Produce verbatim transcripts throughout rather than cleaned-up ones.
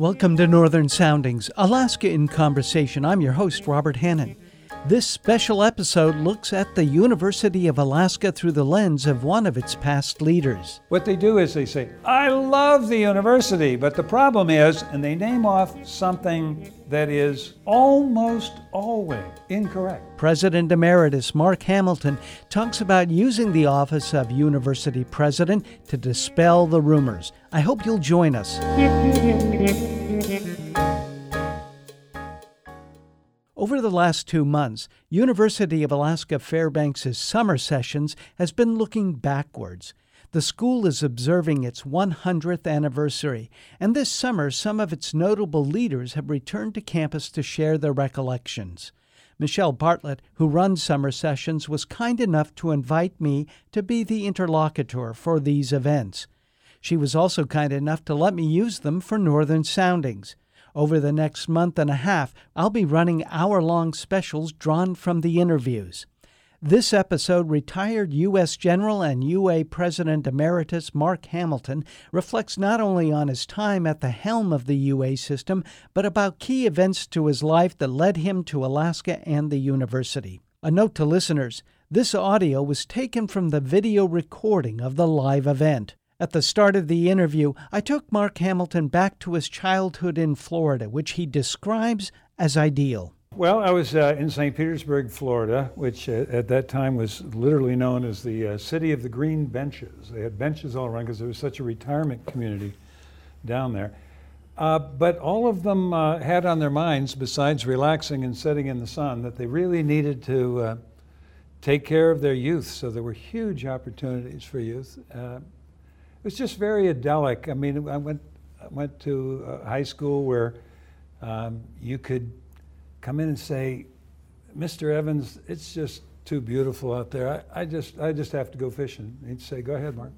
Welcome to Northern Soundings, Alaska in Conversation. I'm your host, Robert Hannon. This special episode looks at the University of Alaska through the lens of one of its past leaders. What they do is they say, I love the university, but the problem is, and they name off something that is almost always incorrect. President Emeritus Mark Hamilton talks about using the office of University President to dispel the rumors. I hope you'll join us. Over the last two months, University of Alaska Fairbanks' summer sessions has been looking backwards. The school is observing its one hundredth anniversary, and this summer some of its notable leaders have returned to campus to share their recollections. Michelle Bartlett, who runs summer sessions, was kind enough to invite me to be the interlocutor for these events. She was also kind enough to let me use them for Northern Soundings. Over the next month and a half, I'll be running hour-long specials drawn from the interviews. This episode, retired U S General and U A President Emeritus Mark Hamilton reflects not only on his time at the helm of the U A system, but about key events to his life that led him to Alaska and the university. A note to listeners, this audio was taken from the video recording of the live event. At the start of the interview, I took Mark Hamilton back to his childhood in Florida, which he describes as ideal. Well, I was uh, in Saint Petersburg, Florida, which uh, at that time was literally known as the uh, city of the green benches. They had benches all around because there was such a retirement community down there. Uh, but all of them uh, had on their minds, besides relaxing and sitting in the sun, that they really needed to uh, take care of their youth. So there were huge opportunities for youth. Uh, it was just very idyllic. I mean, I went, I went to a high school where um, you could come in and say, Mister Evans, it's just too beautiful out there. I, I just I just have to go fishing. And he'd say, go ahead, Mark.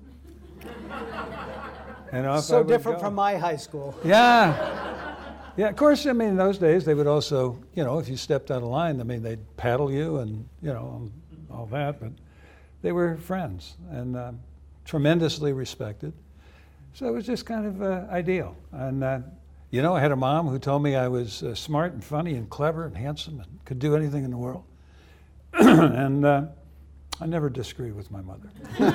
And off so I would different go. from my high school. Yeah. Yeah, of course, I mean, in those days, they would also, you know, if you stepped out of line, I mean, they'd paddle you and, you know, all that. But they were friends and uh, tremendously respected. So it was just kind of uh, ideal. And uh, You know, I had a mom who told me I was uh, smart and funny and clever and handsome and could do anything in the world. and uh, I never disagreed with my mother.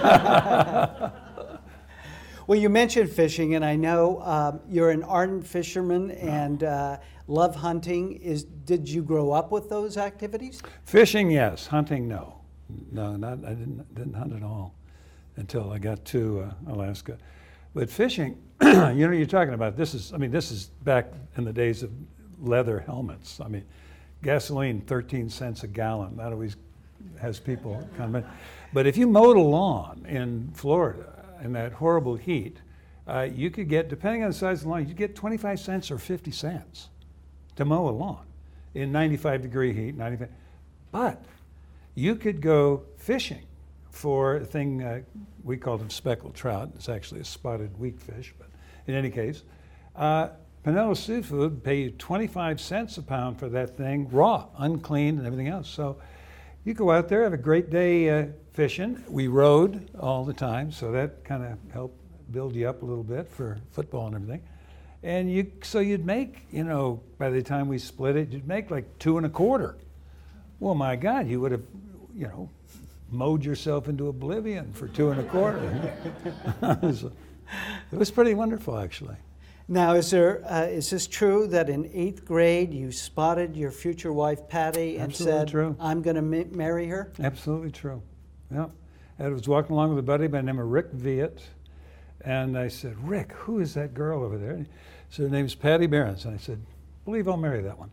Well, you mentioned fishing, and I know um, you're an ardent fisherman and uh, love hunting. Is Did you grow up with those activities? Fishing, yes. Hunting, no. No, not, I didn't, didn't hunt at all until I got to uh, Alaska. But fishing, you know, you're talking about, this is, I mean, this is back in the days of leather helmets. I mean, gasoline, thirteen cents a gallon. That always has people come in. But if you mowed a lawn in Florida in that horrible heat, uh, you could get, depending on the size of the lawn, you'd get twenty-five cents or fifty cents to mow a lawn in ninety-five degree heat. ninety-five. But you could go fishing for a thing, uh, we called them speckled trout. It's actually a spotted weakfish, but in any case, uh, Pinellas Seafood pay you twenty-five cents a pound for that thing, raw, uncleaned, and everything else. So you go out there, have a great day uh, fishing. We rode all the time, so that kind of helped build you up a little bit for football and everything. And you, so you'd make, you know, by the time we split it, you'd make like two and a quarter. Well, my God, you would have, you know, mowed yourself into oblivion for two and a quarter. So, it was pretty wonderful, actually. Now, is there uh, is this true that in eighth grade you spotted your future wife Patty and Absolutely said, true. "I'm going to ma- marry her"? Absolutely true. Yeah, I was walking along with a buddy by the name of Rick Viet, and I said, "Rick, who is that girl over there?" So her name's Patty Behrens, and I said, "Believe I'll marry that one."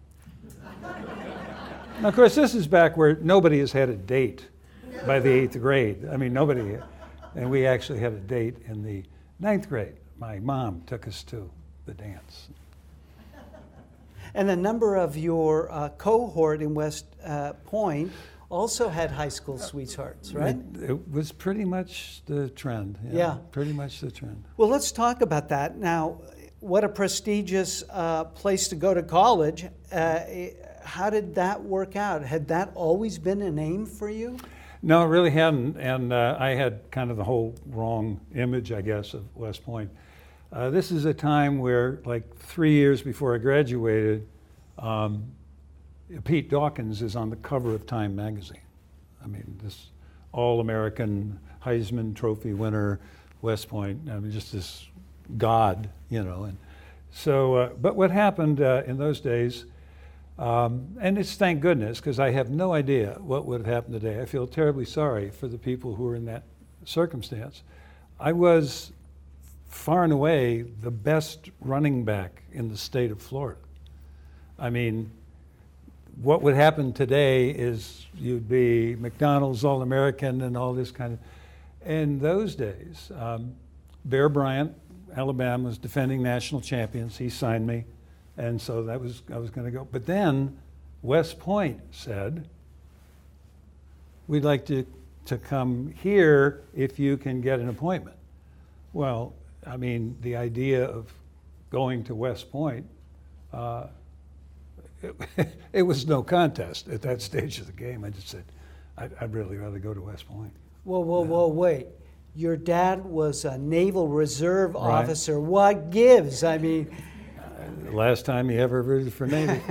Now, of course, this is back where nobody has had a date by the eighth grade. I mean, nobody, and we actually had a date in the ninth grade. My mom took us to the dance. And a number of your uh, cohort in West uh, Point also had high school sweethearts, right? It, it was pretty much the trend. Yeah, Yeah. Pretty much the trend. Well, let's talk about that. Now, what a prestigious uh, place to go to college. Uh, how did that work out? Had that always been an aim for you? No, it really hadn't, and uh, I had kind of the whole wrong image, I guess, of West Point. Uh, this is a time where, like three years before I graduated, um, Pete Dawkins is on the cover of Time magazine. I mean, this all-American Heisman Trophy winner, West Point, I mean, just this god, you know. And so, uh, but what happened uh, in those days, um, and it's thank goodness, because I have no idea what would have happened today. I feel terribly sorry for the people who were in that circumstance. I was far and away the best running back in the state of Florida. I mean, what would happen today is you'd be McDonald's All-American and all this kind of. In those days, um, Bear Bryant, Alabama, was defending national champions. He signed me, and so that was I was going to go. But then West Point said, "We'd like to to come here if you can get an appointment." Well, I mean, the idea of going to West Point. Uh, It, it was no contest at that stage of the game. I just said, I'd, I'd really rather go to West Point. Whoa, whoa, Yeah. whoa, wait. Your dad was a Naval Reserve Right. officer. What gives? I mean, Uh, the last time he ever rooted for Navy.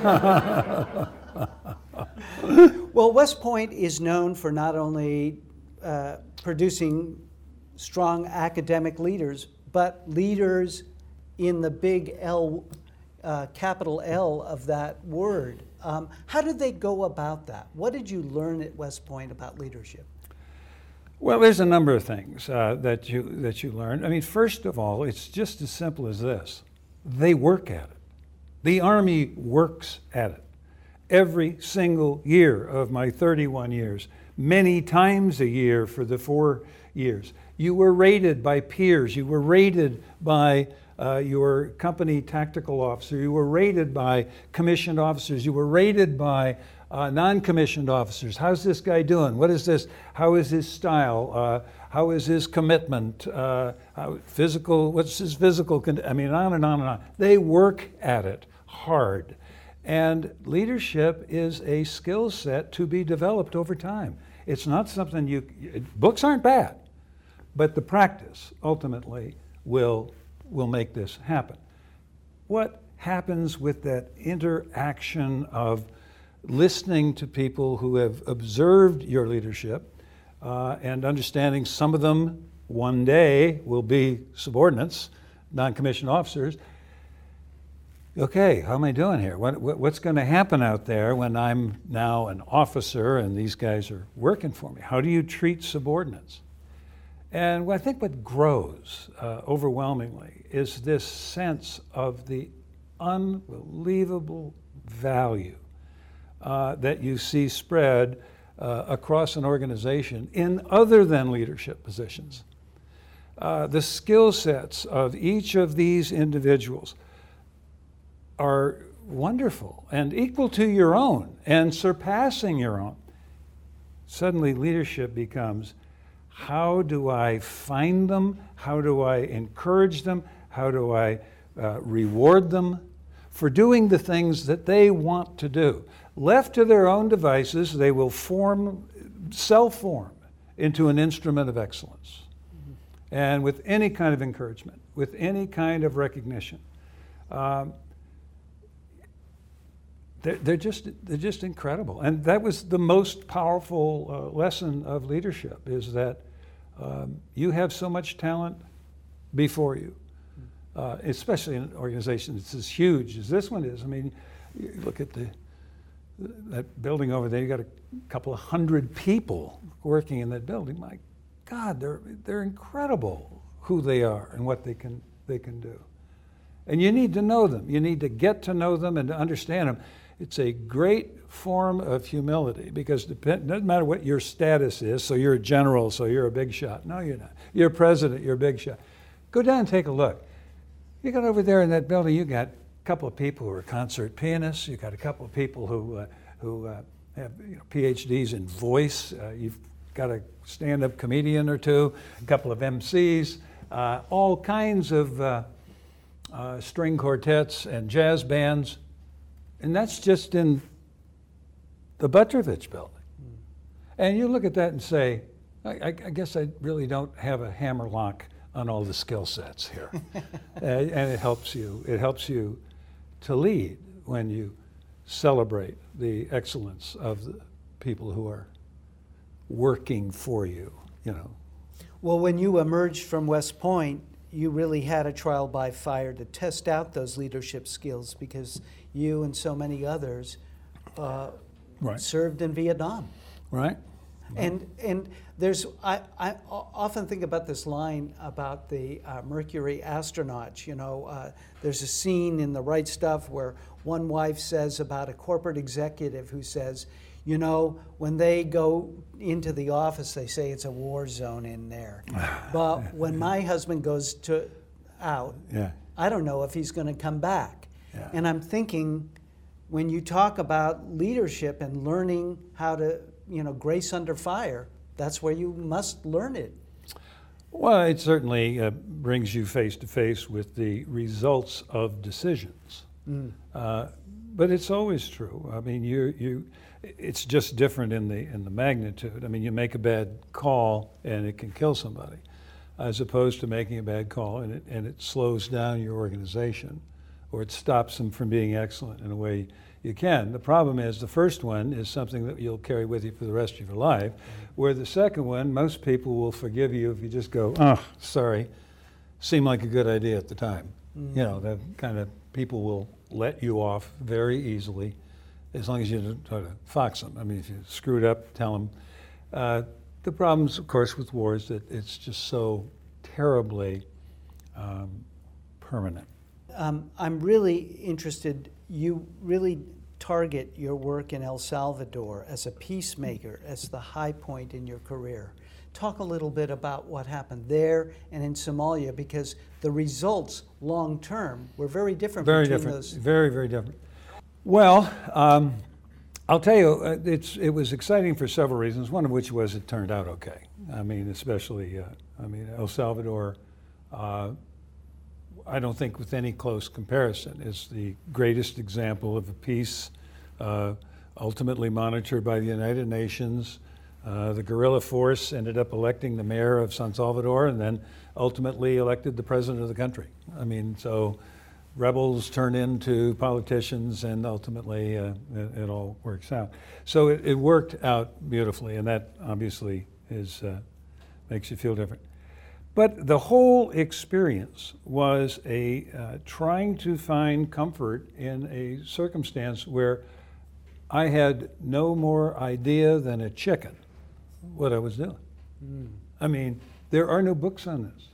well, West Point is known for not only uh, producing strong academic leaders, but leaders in the big L, uh, capital L of that word. Um, how did they go about that? What did you learn at West Point about leadership? Well, there's a number of things uh, that you that you learn. I mean, first of all, it's just as simple as this. They work at it. The Army works at it. Every single year of my thirty-one years, many times a year for the four years. You were rated by peers. You were rated by uh, your company tactical officer. You were rated by commissioned officers. You were rated by uh, non-commissioned officers. How's this guy doing? What is this? How is his style? Uh, how is his commitment? Uh, how, physical, what's his physical, con- I mean, on and on and on. They work at it hard. And leadership is a skill set to be developed over time. It's not something you, books aren't bad, but the practice ultimately will, will make this happen. What happens with that interaction of listening to people who have observed your leadership uh, and understanding some of them one day will be subordinates, non-commissioned officers. Okay, how am I doing here? What, what, what's going to happen out there when I'm now an officer and these guys are working for me? How do you treat subordinates? And I think what grows uh, overwhelmingly is this sense of the unbelievable value uh, that you see spread uh, across an organization in other than leadership positions. Uh, the skill sets of each of these individuals are wonderful and equal to your own and surpassing your own. Suddenly leadership becomes, how do I find them? How do I encourage them? How do I uh, reward them for doing the things that they want to do? Left to their own devices, they will form, self-form into an instrument of excellence. Mm-hmm. And with any kind of encouragement, with any kind of recognition, um, They're, they're just they're just incredible, and that was the most powerful uh, lesson of leadership: is that um, you have so much talent before you, uh, especially in an organization that's as huge as this one is. I mean, you look at the that building over there. You got a couple of hundred people working in that building. My God, they're they're incredible who they are and what they can they can do. And you need to know them. You need to get to know them and to understand them. It's a great form of humility, because it doesn't matter what your status is. So you're a general, so you're a big shot. No, you're not. You're a president, you're a big shot. Go down and take a look. You got over there in that building, you got a couple of people who are concert pianists. You got a couple of people who uh, who uh, have you know, P H Ds in voice. Uh, you've got a stand-up comedian or two, a couple of M Cs, uh, all kinds of uh, uh, string quartets and jazz bands. And that's just in the Butrovich building. Mm. And you look at that and say, I, I guess I really don't have a hammerlock on all the skill sets here. and, and it helps you. It helps you to lead when you celebrate the excellence of the people who are working for you, you know. Well, when you emerged from West Point, you really had a trial by fire to test out those leadership skills, because you and so many others uh, Right. served in Vietnam. Right? And and there's I, I often think about this line about the uh, Mercury astronauts. You know, uh, there's a scene in The Right Stuff where one wife says about a corporate executive who says, you know, when they go into the office, they say it's a war zone in there. But when my husband goes to out, Yeah. I don't know if he's going to come back. Yeah. And I'm thinking, when you talk about leadership and learning how to, you know, grace under fire, that's where you must learn it. Well, it certainly uh, brings you face to face with the results of decisions. Mm. Uh, but it's always true. I mean, you you, it's just different in the in the magnitude. I mean, you make a bad call and it can kill somebody, as opposed to making a bad call and it and it slows down your organization, or it stops them from being excellent in a way you can. The problem is the first one is something that you'll carry with you for the rest of your life, where the second one, most people will forgive you if you just go, oh, sorry, seemed like a good idea at the time. Mm-hmm. You know, that kind of people will let you off very easily as long as you don't try to fox them. I mean, if you screwed up, tell them. Uh, the problems, of course, with war is that it's just so terribly um, permanent. Um, I'm really interested, you really target your work in El Salvador as a peacemaker, as the high point in your career. Talk a little bit about what happened there and in Somalia, because the results long term were very different Very between different, those. very, very different. Well, um, I'll tell you, uh, it's, it was exciting for several reasons, one of which was it turned out okay. I mean, especially, uh, I mean, El Salvador, uh, I don't think with any close comparison, is the greatest example of a peace uh, ultimately monitored by the United Nations. Uh, the guerrilla force ended up electing the mayor of San Salvador and then ultimately elected the president of the country. I mean, so rebels turn into politicians and ultimately uh, it, it all works out. So it, it worked out beautifully, and that obviously is uh, makes you feel different. But the whole experience was a uh, trying to find comfort in a circumstance where I had no more idea than a chicken what I was doing. Mm. I mean, there are no books on this.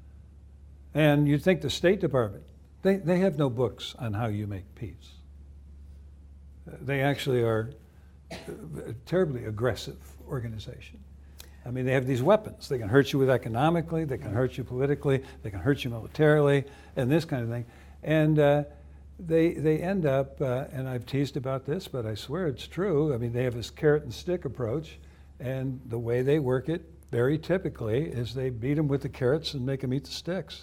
And you'd think the State Department, they, they have no books on how you make peace. They actually are a terribly aggressive organization. I mean, they have these weapons. They can hurt you with economically, they can hurt you politically, they can hurt you militarily, and this kind of thing. And uh, they they end up, uh, and I've teased about this, but I swear it's true. I mean, they have this carrot and stick approach, and the way they work it, very typically, is they beat them with the carrots and make them eat the sticks.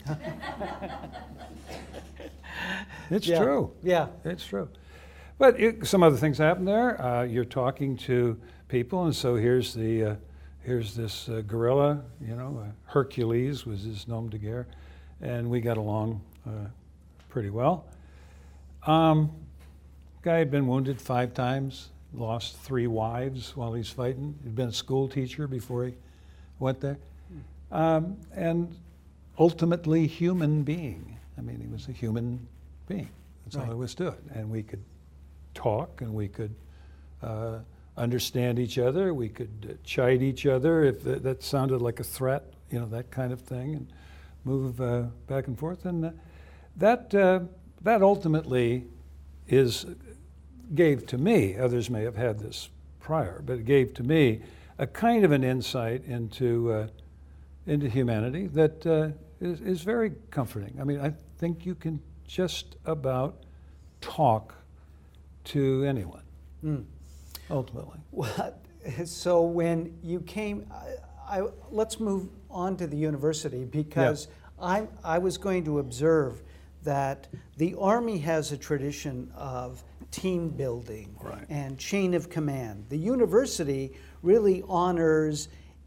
It's yeah. true. Yeah. It's true. But it, some other things happen there. Uh, you're talking to people, and so here's the uh, here's this uh, guerrilla, you know, uh, Hercules was his nom de guerre, and we got along uh, pretty well. Um, guy had been wounded five times, lost three wives while he's fighting. He'd been a school teacher before he went there, um, and ultimately human being. I mean, he was a human being. That's right. all there was to it, and we could talk, and we could uh, understand each other. We could uh, chide each other if th- that sounded like a threat, you know, that kind of thing, and move uh, back and forth. And uh, that uh, that ultimately is gave to me. Others may have had this prior, but it gave to me a kind of an insight into uh, into humanity that uh, is, is very comforting. I mean, I think you can just about talk to anyone, mm. ultimately. Well, so when you came, I, I, let's move on to the university, because yeah. I, I was going to observe that the Army has a tradition of team building right. and chain of command. The university really honors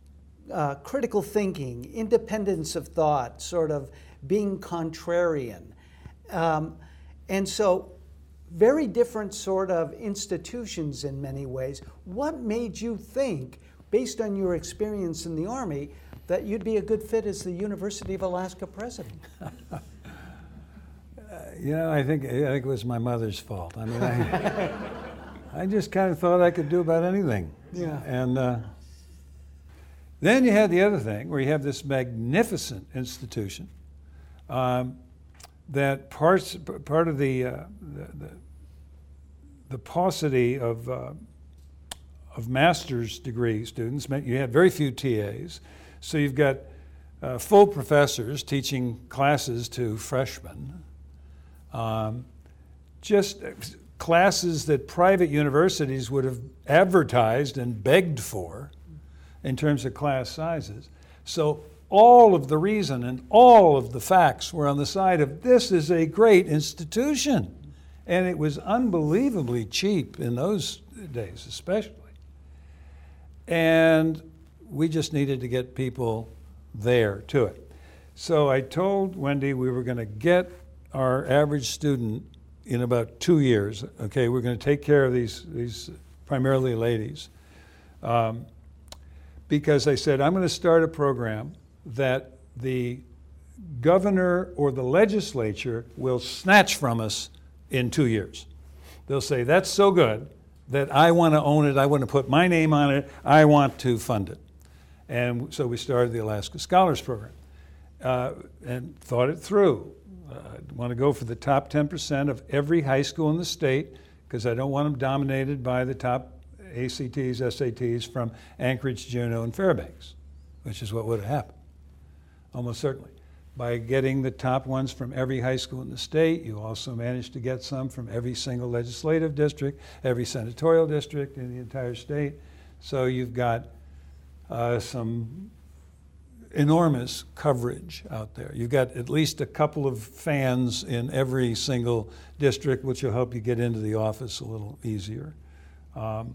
uh, critical thinking, independence of thought, sort of being contrarian. Um, and so very different sort of institutions in many ways. What made you think, based on your experience in the Army, that you'd be a good fit as the University of Alaska president? uh, you know, I think, I think it was my mother's fault. I mean, I, I just kind of thought I could do about anything. Yeah. And uh, then you had the other thing, where you have this magnificent institution um, that parts, part of the, uh, the, the, the paucity of, uh, of master's degree students meant you had very few T As. So you've got uh, full professors teaching classes to freshmen, um, just classes that private universities would have advertised and begged for in terms of class sizes. So all of the reason and all of the facts were on the side of this is a great institution. And it was unbelievably cheap in those days, especially. And we just needed to get people there to it. So I told Wendy we were going to get our average student in about two years. Okay, we're going to take care of these, these primarily ladies. Um, because I said, I'm going to start a program that the governor or the legislature will snatch from us in two years. They'll say, that's so good that I want to own it, I want to put my name on it, I want to fund it. And so we started the Alaska Scholars Program uh, and thought it through. Uh, I want to go for the top ten percent of every high school in the state, because I don't want them dominated by the top A C Ts, S A Ts from Anchorage, Juneau, and Fairbanks, which is what would have happened, almost certainly. By getting the top ones from every high school in the state, you also managed to get some from every single legislative district, every senatorial district in the entire state. So you've got uh, some enormous coverage out there. You've got at least a couple of fans in every single district, which will help you get into the office a little easier. Um,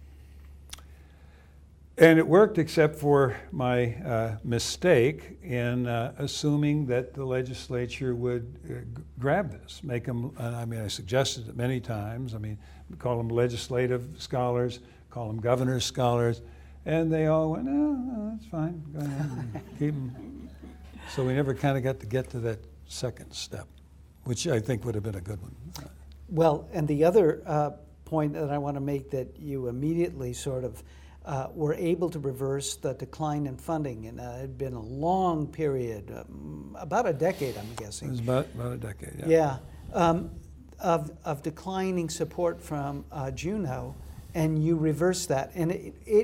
And it worked, except for my uh, mistake in uh, assuming that the legislature would uh, g- grab this, make them, uh, I mean, I suggested it many times. I mean, call them legislative scholars, call them governor's scholars, and they all went, no, no, that's fine, go ahead and keep them. So we never kind of got to get to that second step, which I think would have been a good one. Well, and the other uh, point that I want to make, that you immediately sort of Uh, were able to reverse the decline in funding, and uh, it had been a long period, um, about a decade, I'm guessing. It was about, about a decade, yeah. Yeah, um, of, of declining support from uh, Juneau, and you reversed that. And it, it,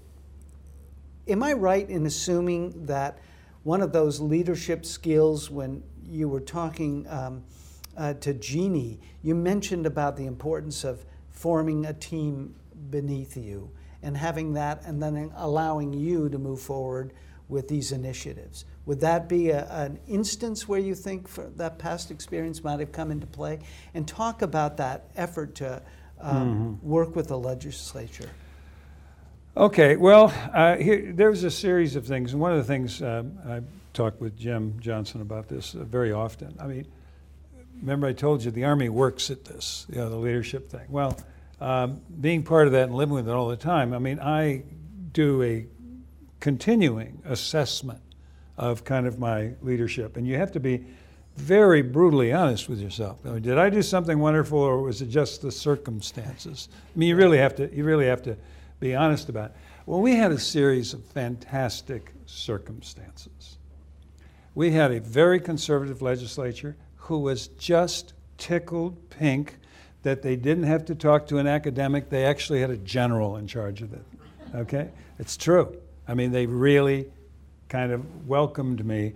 am I right in assuming that one of those leadership skills, when you were talking um, uh, to Jeannie, you mentioned about the importance of forming a team beneath you, and having that, and then allowing you to move forward with these initiatives. Would that be a, an instance where you think for that past experience might have come into play? And talk about that effort to um, mm-hmm. work with the legislature. Okay, well, uh, here, there's a series of things, and one of the things um, I talked with Jim Johnson about this uh, very often. I mean, remember I told you the Army works at this, you know, the leadership thing. Well, Um, being part of that and living with it all the time, I mean, I do a continuing assessment of kind of my leadership, and you have to be very brutally honest with yourself. I mean, did I do something wonderful, or was it just the circumstances? I mean, you really have to, you really have to be honest about it. Well, we had a series of fantastic circumstances. We had a very conservative legislature who was just tickled pink that they didn't have to talk to an academic. They actually had a general in charge of it, okay? It's true. I mean, they really kind of welcomed me.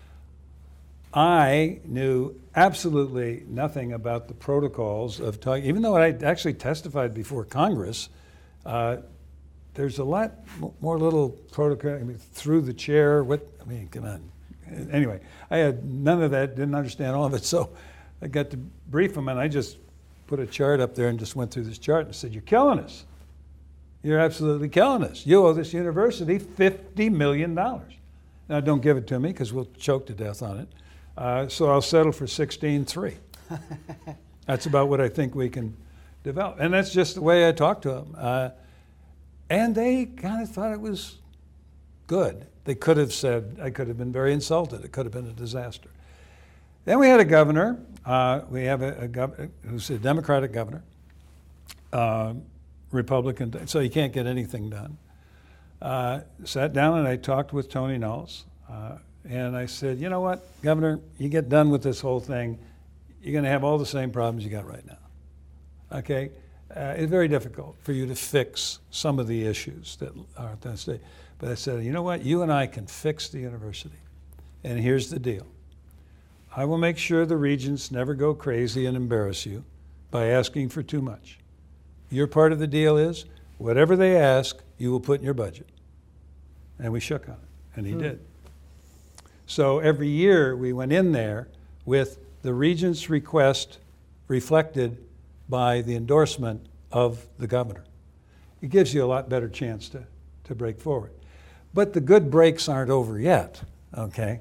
I knew absolutely nothing about the protocols of talking, even though I actually testified before Congress. Uh, there's a lot more little protocol, I mean, through the chair, what, I mean, come on. Anyway, I had none of that, didn't understand all of it, so I got to brief them, and I just put a chart up there and just went through this chart and said, you're killing us. You're absolutely killing us. You owe this university fifty million dollars. Now, don't give it to me because we'll choke to death on it. Uh, so I'll settle for sixteen three. That's about what I think we can develop. And that's just the way I talked to them. Uh, and they kind of thought it was good. They could have said, I could have been very insulted. It could have been a disaster. Then we had a governor. Uh, we have a, a governor who's a Democratic governor, uh, Republican, so he can't get anything done. Uh, sat down and I talked with Tony Knowles. Uh, and I said, you know what, Governor, you get done with this whole thing, you're going to have all the same problems you got right now. Okay? Uh, it's very difficult for you to fix some of the issues that are at that state. But I said, you know what, you and I can fix the university. And here's the deal. I will make sure the regents never go crazy and embarrass you by asking for too much. Your part of the deal is, whatever they ask, you will put in your budget. And we shook on it, and he hmm. did. So every year we went in there with the regent's request reflected by the endorsement of the governor. It gives you a lot better chance to, to break forward. But the good breaks aren't over yet, okay?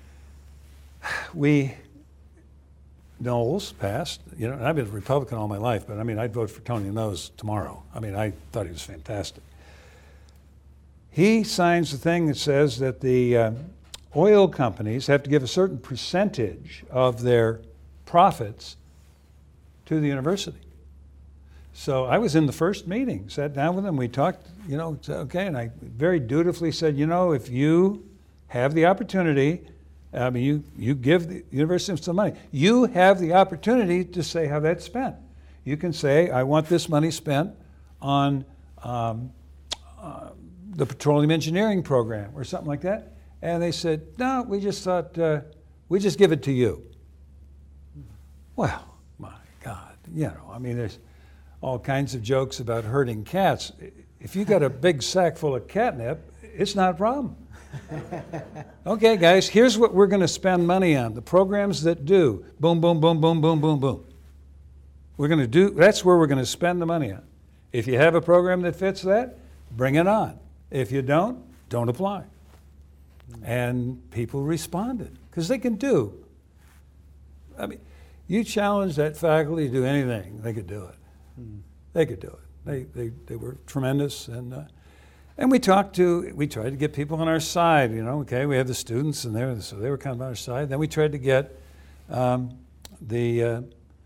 We, Knowles passed, you know, and I've been a Republican all my life, but I mean, I'd vote for Tony Knowles tomorrow. I mean, I thought he was fantastic. He signs the thing that says that the uh, oil companies have to give a certain percentage of their profits to the university. So I was in the first meeting, sat down with him, we talked, you know, okay, and I very dutifully said, you know, if you have the opportunity, I mean, you, you give the university some money, you have the opportunity to say how that's spent. You can say, I want this money spent on um, uh, the petroleum engineering program or something like that. And they said, no, we just thought, uh, we just give it to you. Well, my God, you know, I mean, there's all kinds of jokes about herding cats. If you got a big sack full of catnip, it's not a problem. Okay, guys, here's what we're going to spend money on. The programs that do boom, boom, boom, boom, boom, boom, boom. We're going to do, that's where we're going to spend the money on. If you have a program that fits that, bring it on. If you don't, don't apply. And people responded because they can do. I mean, you challenge that faculty to do anything, they could do it. Mm. They could do it. They, they, they were tremendous. And, uh, and we talked to, we tried to get people on our side, you know, okay, we have the students and they were, so they were kind of on our side. Then we tried to get um, the, uh,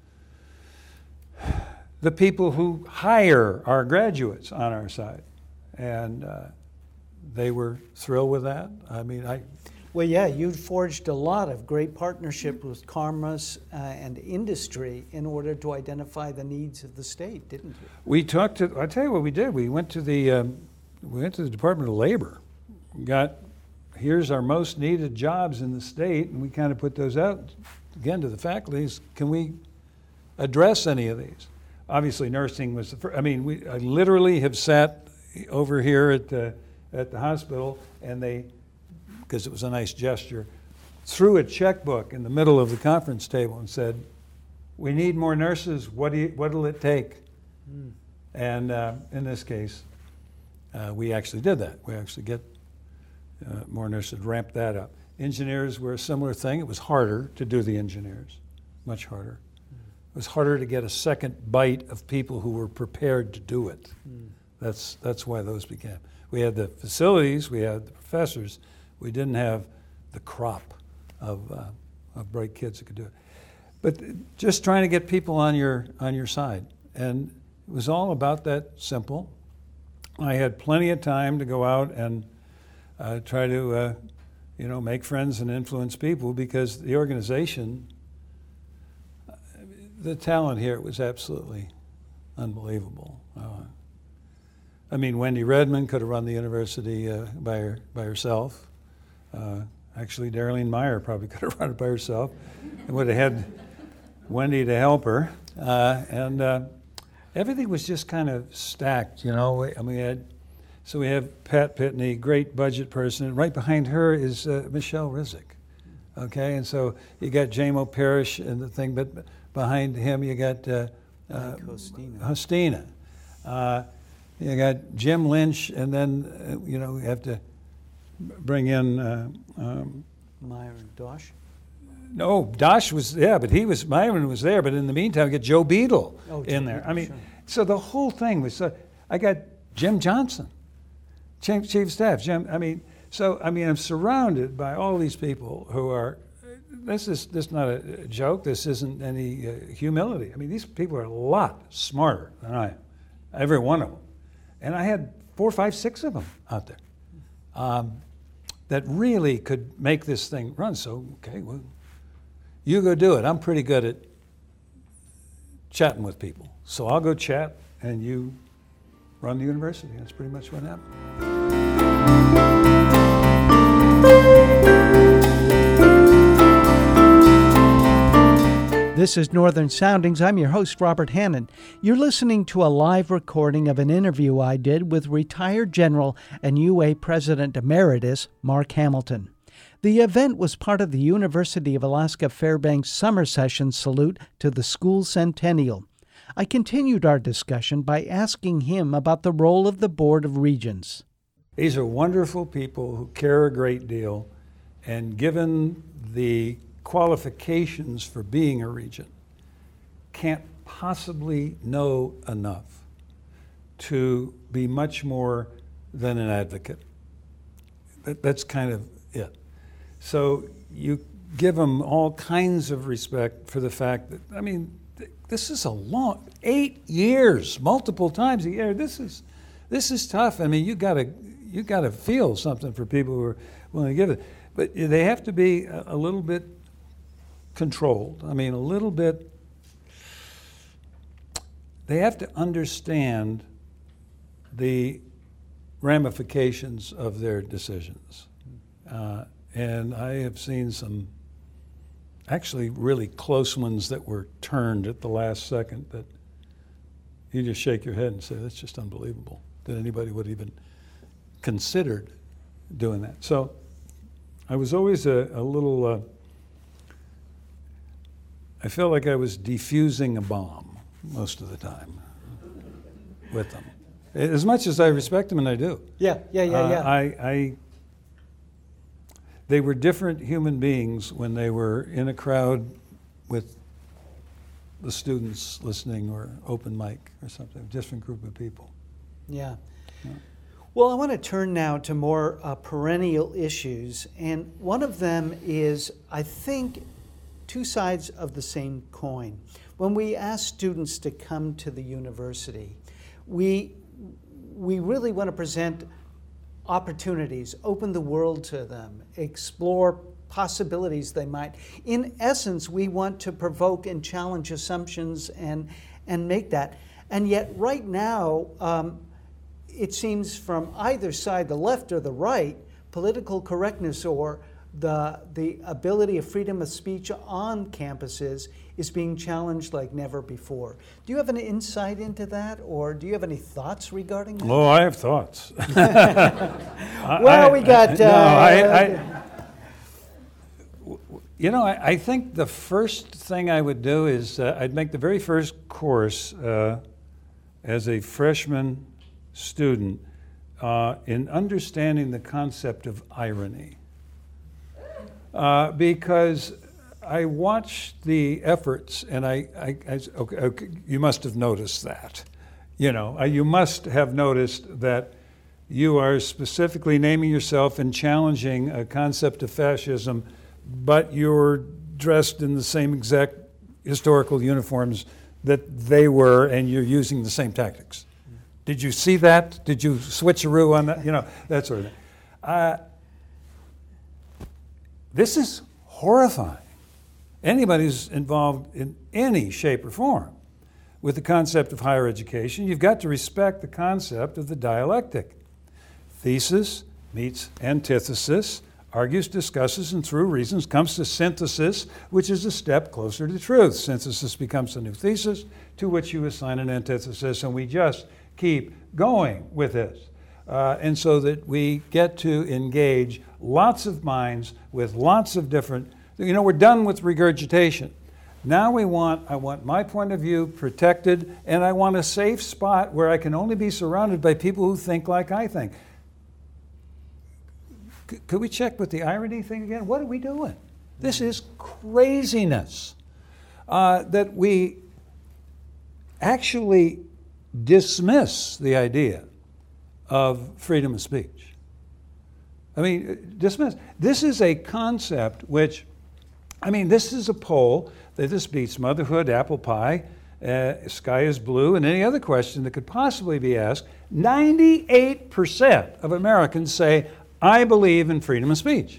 the people who hire our graduates on our side. And uh, they were thrilled with that. I mean, I... Well, yeah, you forged a lot of great partnership with Commerce uh, and industry in order to identify the needs of the state, didn't you? We talked to, I'll tell you what we did. We went to the, um, we went to the Department of Labor, got, here's our most needed jobs in the state, and we kind of put those out, again, to the faculties. Can we address any of these? Obviously, nursing was the first. I mean, we I literally have sat over here at the, at the hospital, and they, because it was a nice gesture, threw a checkbook in the middle of the conference table and said, we need more nurses, what do you, what'll it take? Mm. And uh, in this case, uh, we actually did that. We actually get uh, more nurses, ramped that up. Engineers were a similar thing. It was harder to do the engineers, much harder. Mm. It was harder to get a second bite of people who were prepared to do it. Mm. That's, that's why those began. We had the facilities, we had the professors, we didn't have the crop of, uh, of bright kids that could do it. But just trying to get people on your, on your side. And it was all about that simple. I had plenty of time to go out and uh, try to uh, you know, make friends and influence people because the organization, the talent here was absolutely unbelievable. Uh, I mean, Wendy Redmond could have run the university uh, by, her, by herself. Uh, actually, Darlene Meyer probably could have run it by herself and would have had Wendy to help her. Uh, and uh, everything was just kind of stacked, you know. I mean, we had, so we have Pat Pitney, great budget person, and right behind her is uh, Michelle Rizek. Okay, and so you got J-Mo Parrish and the thing, but behind him you got uh, uh, Hostina. Hostina. Uh, you got Jim Lynch, and then, uh, you know, we have to bring in... Uh, um, Myron Dosh? No, Dosh was, yeah, but he was, Myron was there, but in the meantime, we get Joe Beadle oh, in Joe there. Beadle, I mean, sure. So the whole thing was, uh, I got Jim Johnson, Chief, Chief of Staff, Jim, I mean, so, I mean, I'm surrounded by all these people who are, this is this is not a joke, this isn't any uh, humility. I mean, these people are a lot smarter than I am, every one of them. And I had four, five, six of them out there um, that really could make this thing run. So, okay, well, you go do it. I'm pretty good at chatting with people. So I'll go chat and you run the university. That's pretty much what happened. This is Northern Soundings. I'm your host, Robert Hannon. You're listening to a live recording of an interview I did with retired General and U A President Emeritus Mark Hamilton. The event was part of the University of Alaska Fairbanks Summer Session salute to the school centennial. I continued our discussion by asking him about the role of the Board of Regents. These are wonderful people who care a great deal, and given the qualifications for being a regent, can't possibly know enough to be much more than an advocate. That, that's kind of it. So you give them all kinds of respect for the fact that, I mean, th- this is a long, eight years, multiple times a year. This is, this is tough. I mean, you gotta, you gotta feel something for people who are willing to give it. But they have to be a, a little bit controlled. I mean, a little bit, they have to understand the ramifications of their decisions. Uh, and I have seen some actually really close ones that were turned at the last second that you just shake your head and say, that's just unbelievable that anybody would even considered doing that. So I was always a, a little, uh, I felt like I was defusing a bomb most of the time with them. As much as I respect them, and I do. Yeah, yeah, yeah, uh, yeah. I, I, they were different human beings when they were in a crowd with the students listening or open mic or something, different group of people. Yeah. Yeah. Well, I want to turn now to more uh, perennial issues, and one of them is, I think, two sides of the same coin. When we ask students to come to the university, we we really want to present opportunities, open the world to them, explore possibilities they might. In essence, we want to provoke and challenge assumptions and and make that. And yet, right now, um, it seems from either side, the left or the right, political correctness or the the ability of freedom of speech on campuses is being challenged like never before. Do you have an insight into that, or do you have any thoughts regarding that? Oh, I have thoughts. well, I, we got... No, uh, I, I, you know, I, I think the first thing I would do is uh, I'd make the very first course uh, as a freshman student uh, in understanding the concept of irony. Uh, because I watched the efforts, and I, I, I okay, okay, you must have noticed that. You know, uh, you must have noticed that you are specifically naming yourself and challenging a concept of fascism, but you're dressed in the same exact historical uniforms that they were, and you're using the same tactics. Did you see that? Did you switcheroo on that? You know, that sort of thing. Uh, This is horrifying. Anybody who's involved in any shape or form with the concept of higher education, you've got to respect the concept of the dialectic. Thesis meets antithesis, argues, discusses, and through reasons comes to synthesis, which is a step closer to truth. Synthesis becomes a new thesis to which you assign an antithesis, and we just keep going with this. Uh, and so that we get to engage lots of minds with lots of different, you know, we're done with regurgitation. Now we want, I want my point of view protected, and I want a safe spot where I can only be surrounded by people who think like I think. C- could we check with the irony thing again? What are we doing? This is craziness. Uh, that we actually dismiss the idea of freedom of speech. I mean, dismiss. This is a concept which, I mean, this is a poll that this beats motherhood, apple pie, uh, sky is blue, and any other question that could possibly be asked. ninety-eight percent of Americans say, I believe in freedom of speech.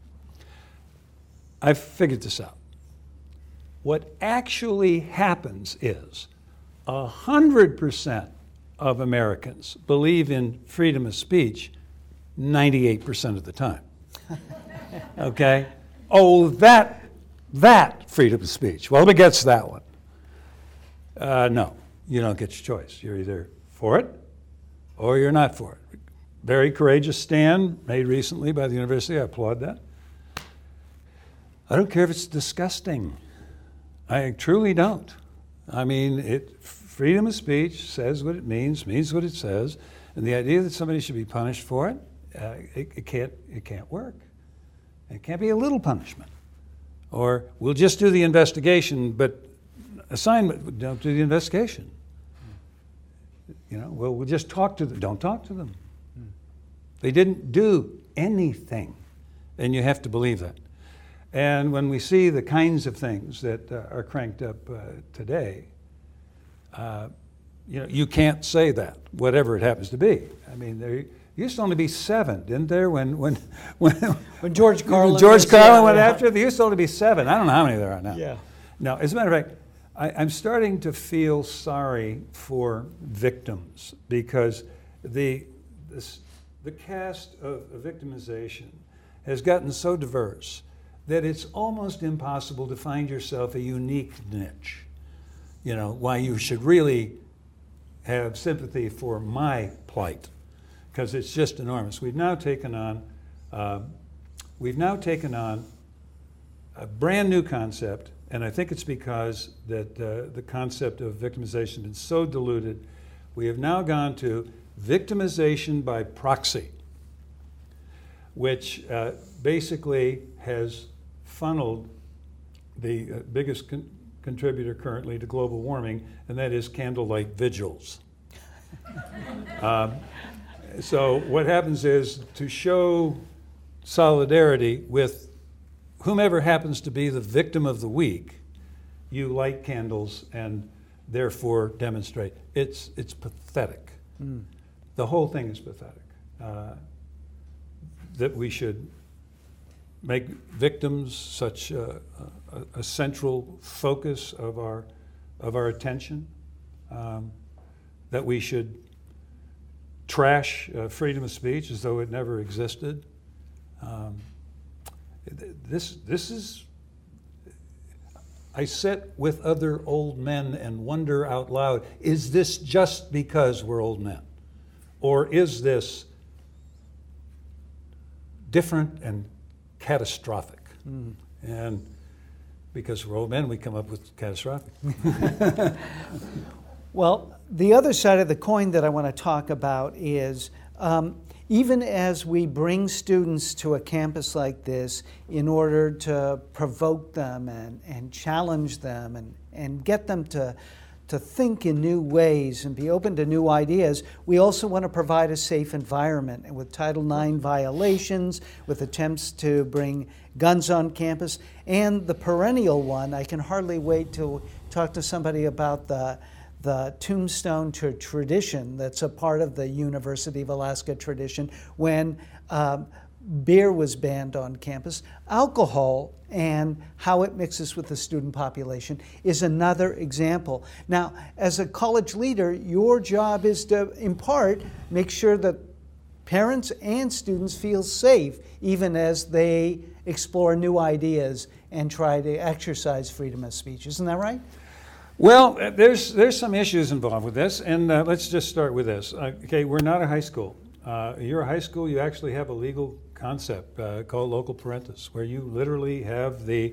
I've figured this out. What actually happens is one hundred percent of Americans believe in freedom of speech ninety-eight percent of the time. Okay? Oh, that, that freedom of speech. Well, who gets that one? Uh, no, you don't get your choice. You're either for it or you're not for it. Very courageous stand made recently by the university. I applaud that. I don't care if it's disgusting. I truly don't. I mean, it, freedom of speech says what it means, means what it says, and the idea that somebody should be punished for it, uh, it, it can't, it can't work. It can't be a little punishment. Or we'll just do the investigation, but assignment, don't do the investigation. You know, well, we'll just talk to them. Don't talk to them. They didn't do anything, and you have to believe that. And when we see the kinds of things that uh, are cranked up uh, today, uh, you know, you can't say that, whatever it happens to be. I mean, there used to only be seven, didn't there? When when when, when George Carlin, when George Carlin yeah, went yeah. after it, there used to only be seven. I don't know how many there are now. Yeah. No, as a matter of fact, I, I'm starting to feel sorry for victims because the this, the cast of, of victimization has gotten so diverse that it's almost impossible to find yourself a unique niche. You know, why you should really have sympathy for my plight, because it's just enormous. We've now taken on, uh, we've now taken on a brand new concept, and I think it's because that uh, the concept of victimization has been so diluted. We have now gone to victimization by proxy, which uh, basically has funneled the uh, biggest con- contributor currently to global warming, and that is candlelight vigils. um, so what happens is, to show solidarity with whomever happens to be the victim of the week, you light candles and therefore demonstrate. It's, it's pathetic. Mm. The whole thing is pathetic. Uh, that we should make victims such a, a, a central focus of our of our attention, um, that we should trash uh, freedom of speech as though it never existed. Um, this this is. I sit with other old men and wonder out loud: is this just because we're old men, or is this different and catastrophic? Mm. And because we're old men, we come up with catastrophic. Well, the other side of the coin that I want to talk about is um, even as we bring students to a campus like this in order to provoke them and, and challenge them and, and get them to to think in new ways and be open to new ideas, we also want to provide a safe environment. And with Title nine violations, with attempts to bring guns on campus, and the perennial one, I can hardly wait to talk to somebody about the the tombstone to tradition that's a part of the University of Alaska tradition when um, beer was banned on campus. Alcohol and how it mixes with the student population is another example. Now, as a college leader, your job is to, in part, make sure that parents and students feel safe even as they explore new ideas and try to exercise freedom of speech. Isn't that right? Well, there's there's some issues involved with this, and uh, let's just start with this. Uh, okay, we're not a high school. Uh, you're a high school, you actually have a legal concept uh, called local parentis, where you literally have the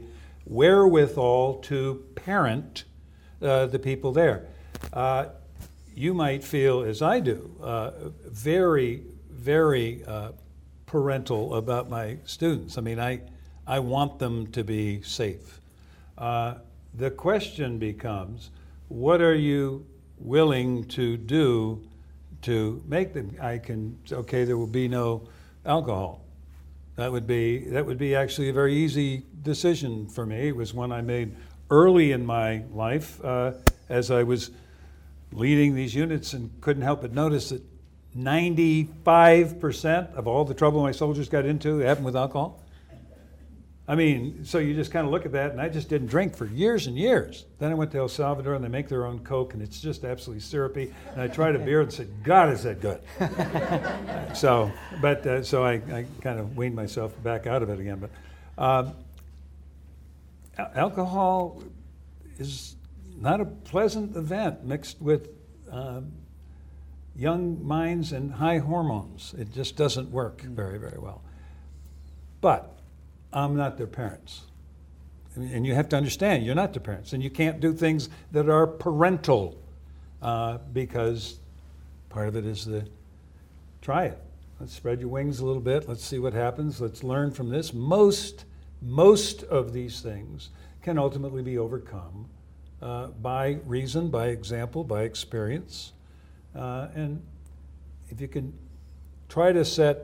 wherewithal to parent uh, the people there. Uh, you might feel, as I do, uh, very, very uh, parental about my students. I mean, I, I want them to be safe. Uh, the question becomes, what are you willing to do to make them? I can, okay, there will be no alcohol. That would be, that would be actually a very easy decision for me. It was one I made early in my life uh, as I was leading these units, and couldn't help but notice that ninety-five percent of all the trouble my soldiers got into happened with alcohol. I mean, so you just kind of look at that, and I just didn't drink for years and years. Then I went to El Salvador, and they make their own Coke, and it's just absolutely syrupy. And I tried a beer and said, God, is that good. so, but, uh, so I, I kind of weaned myself back out of it again. But um, al- alcohol is not a pleasant event mixed with um, young minds and high hormones. It just doesn't work very, very well. But I'm not their parents. I mean, and you have to understand, you're not their parents, and you can't do things that are parental uh, because part of it is the try it. Let's spread your wings a little bit. Let's see what happens. Let's learn from this. Most, most of these things can ultimately be overcome uh, by reason, by example, by experience. Uh, and if you can try to set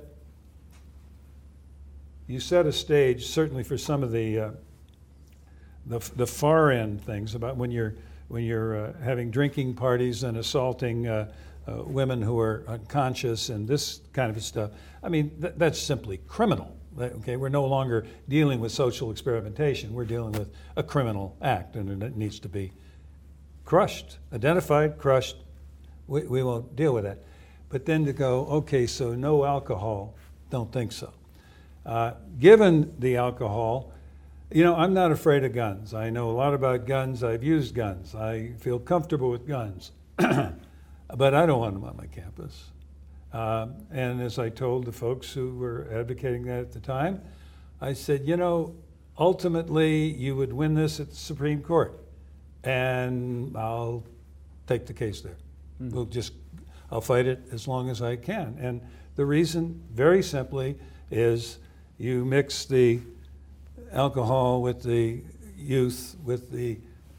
You set a stage, certainly for some of the uh, the, the far end things about when you're when you're uh, having drinking parties and assaulting uh, uh, women who are unconscious and this kind of stuff. I mean, th- that's simply criminal. Okay, we're no longer dealing with social experimentation. We're dealing with a criminal act, and it needs to be crushed, identified, crushed. We, we won't deal with that. But then to go, okay, so no alcohol, don't think so. Uh, given the alcohol, you know, I'm not afraid of guns. I know a lot about guns. I've used guns. I feel comfortable with guns. But I don't want them on my campus. Uh, and as I told the folks who were advocating that at the time, I said, you know, ultimately you would win this at the Supreme Court, and I'll take the case there. Mm. We'll just, I'll fight it as long as I can. And the reason, very simply, is you mix the alcohol with the youth, with the,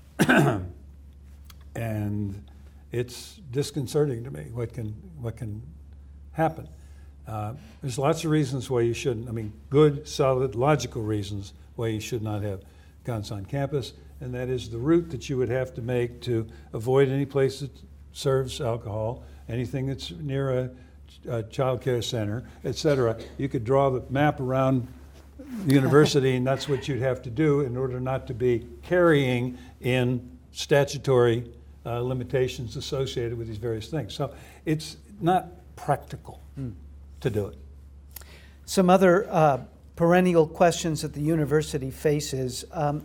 and it's disconcerting to me what can what can happen. Uh, there's lots of reasons why you shouldn't. I mean, good, solid, logical reasons why you should not have guns on campus, and that is the route that you would have to make to avoid any place that serves alcohol, anything that's near a Uh, child care center, et cetera. You could draw the map around the university, and that's what you'd have to do in order not to be carrying in statutory uh, limitations associated with these various things. So it's not practical mm. to do it. Some other uh, perennial questions that the university faces. Um,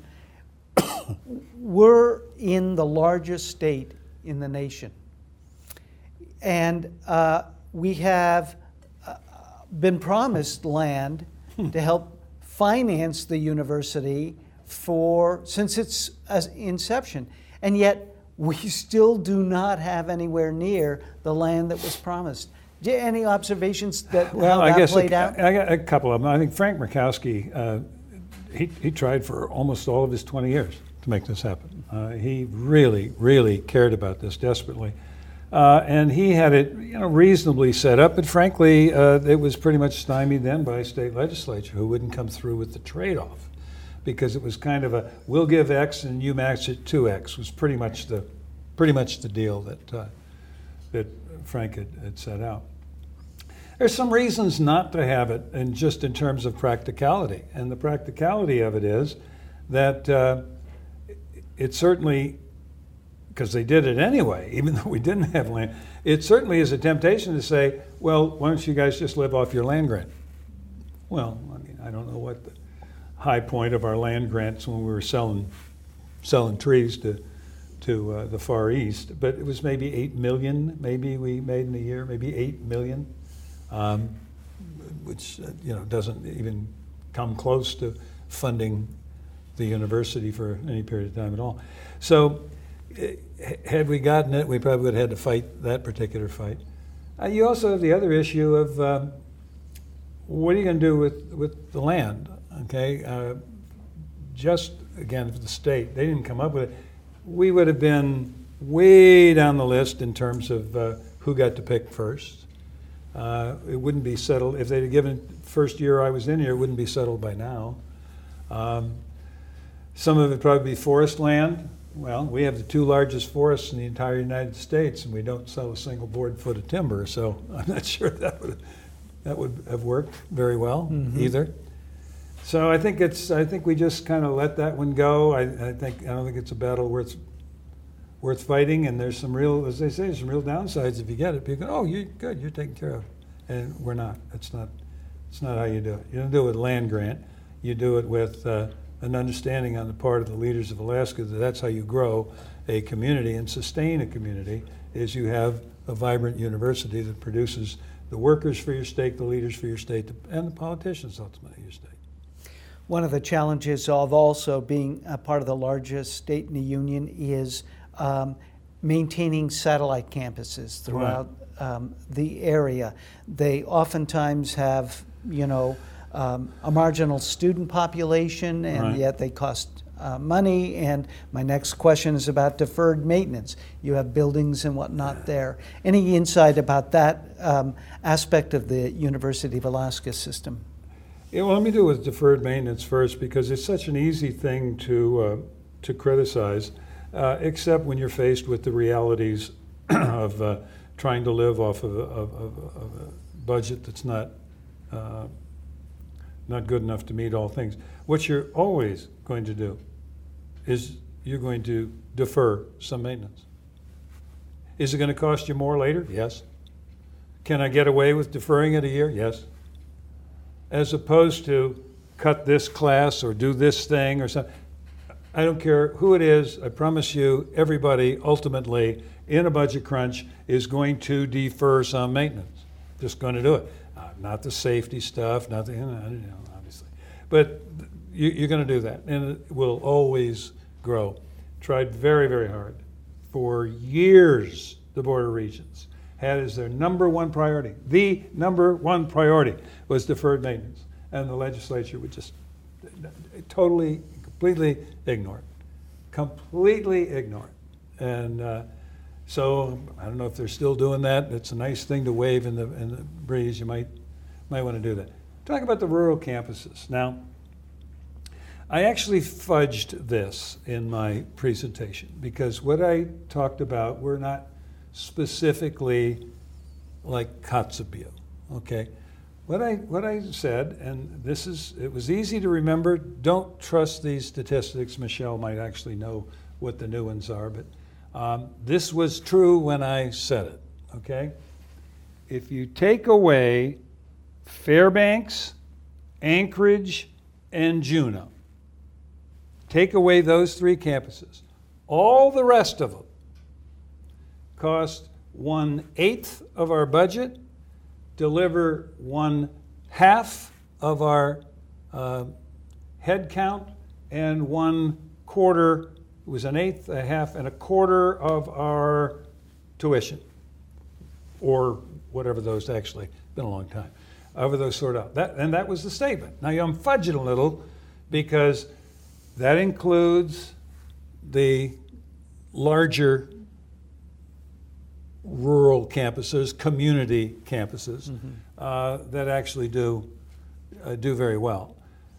we're in the largest state in the nation, and uh, we have uh, been promised land to help finance the university for since its uh, inception, and yet we still do not have anywhere near the land that was promised. Do you, any observations that well, how I that guess played a, out? I got a couple of them. I think Frank Murkowski, uh, he he tried for almost all of his twenty years to make this happen. Uh, he really, really cared about this desperately. Uh, and he had it, you know, reasonably set up, but frankly, uh, it was pretty much stymied then by a state legislature who wouldn't come through with the trade-off, because it was kind of a we'll give X and you match it to X was pretty much the pretty much the deal that uh, that Frank had, had set out. There's some reasons not to have it, and just in terms of practicality, and the practicality of it is that uh, it certainly. Because they did it anyway, even though we didn't have land. It certainly is a temptation to say, well, why don't you guys just live off your land grant? Well, I mean, I don't know what the high point of our land grants when we were selling selling trees to to uh, the Far East, but it was maybe eight million, maybe we made in a year, maybe eight million, um, which uh, you know doesn't even come close to funding the university for any period of time at all. So eh, had we gotten it, we probably would have had to fight that particular fight. Uh, you also have the other issue of um, what are you going to do with, with the land, okay? Uh, just, again, for the state, they didn't come up with it. We would have been way down the list in terms of uh, who got to pick first. Uh, it wouldn't be settled. If they'd have given first year I was in here, it wouldn't be settled by now. Um, some of it would probably be forest land. Well, we have the two largest forests in the entire United States, and we don't sell a single board foot of timber, so I'm not sure that would that would have worked very well mm-hmm. either. So I think it's I think we just kind of let that one go. I, I think I don't think it's a battle worth worth fighting, and there's some real, as they say, there's some real downsides if you get it. People go, oh, you're good, you're taken care of, and we're not. That's not that's not how you do it. You don't do it with land grant. You do it with uh, an understanding on the part of the leaders of Alaska that that's how you grow a community and sustain a community, is you have a vibrant university that produces the workers for your state, the leaders for your state, and the politicians ultimately of your state. One of the challenges of also being a part of the largest state in the union is um, maintaining satellite campuses throughout right. um, the area. They oftentimes have, you know, Um, a marginal student population, and right. yet they cost uh, money. And my next question is about deferred maintenance. You have buildings and whatnot there. Any insight about that um, aspect of the University of Alaska system? Yeah, well, let me do with deferred maintenance first, because it's such an easy thing to uh, to criticize, uh, except when you're faced with the realities of uh, trying to live off of a, of, of, of a budget that's not uh, not good enough to meet all things. What you're always going to do is you're going to defer some maintenance. Is it going to cost you more later? Yes. Can I get away with deferring it a year? Yes. As opposed to cut this class or do this thing or something. I don't care who it is. I promise you, everybody ultimately in a budget crunch is going to defer some maintenance. Just going to do it. Uh, not the safety stuff, nothing, you know, obviously. But you, you're going to do that, and it will always grow. Tried very, very hard. For years, the Board of Regents had as their number one priority, the number one priority was deferred maintenance. And the legislature would just totally, completely ignore it. Completely ignore it. And uh, so I don't know if they're still doing that. It's a nice thing to wave in the in the breeze. You might might want to do that. Talk about the rural campuses. Now, I actually fudged this in my presentation because what I talked about were not specifically like Kotzebue, okay? What I what I said, and this is, it was easy to remember. Don't trust these statistics. Michelle might actually know what the new ones are, but um, this was true when I said it, okay? If you take away Fairbanks, Anchorage, and Juneau, take away those three campuses, all the rest of them cost one-eighth of our budget, deliver one half of our uh, head count, and one quarter, it was an eighth, a half, and a quarter of our tuition, or whatever those actually, been a long time, however those sort out. That, and that was the statement. Now I'm fudging a little because that includes the larger rural campuses, community campuses, mm-hmm. uh, that actually do uh, do very well.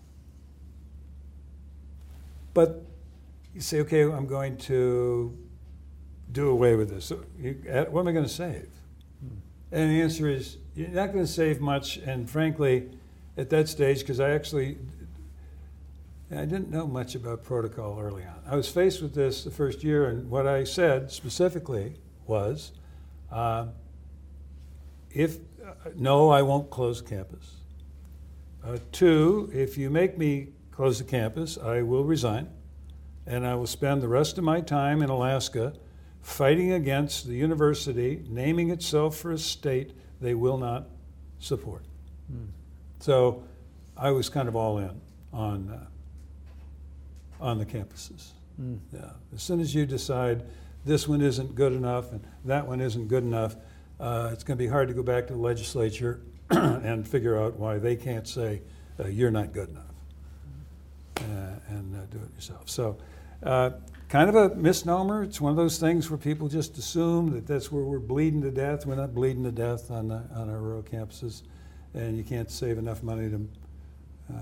But you say, okay, I'm going to do away with this. So you, what am I going to save? Mm. And the answer is, you're not going to save much. And frankly, at that stage, because I actually, I didn't know much about protocol early on. I was faced with this the first year, and what I said specifically was, Uh, if, uh, no, I won't close campus. Uh, two, if you make me close the campus, I will resign, and I will spend the rest of my time in Alaska fighting against the university naming itself for a state they will not support. Mm. So I was kind of all in on, uh, on the campuses. Mm. Yeah. As soon as you decide this one isn't good enough and that one isn't good enough, uh, it's going to be hard to go back to the legislature and figure out why they can't say uh, you're not good enough uh, and uh, do it yourself. So uh, kind of a misnomer. It's one of those things where people just assume that that's where we're bleeding to death. We're not bleeding to death on, the, on our rural campuses, and you can't save enough money to, uh,